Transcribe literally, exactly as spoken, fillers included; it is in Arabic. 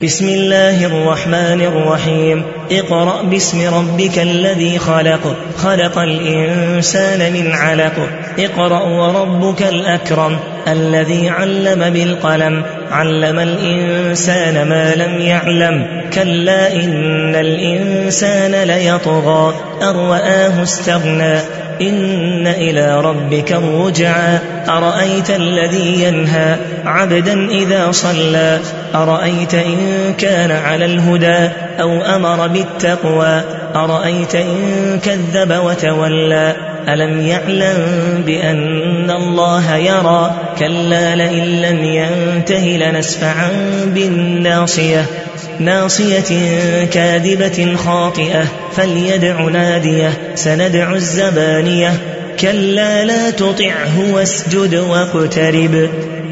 بسم الله الرحمن الرحيم اقرأ باسم ربك الذي خلق خلق الإنسان من علق اقرأ وربك الأكرم الذي علم بالقلم علم الإنسان ما لم يعلم كلا إن الإنسان ليطغى أن رآه استغنى إن إلى ربك الرجعى أرأيت الذي ينهى عبدا إذا صلى أرأيت إن كان على الهدى أو أمر بالتقوى أرأيت إن كذب وتولى ألم يعلم بأن الله يرى كلا لئن لم ينته لنسفعا بالناصية ناصية كاذبة خاطئة فليدع ناديه سندع الزبانية كلا لا تطعه واسجد واقترب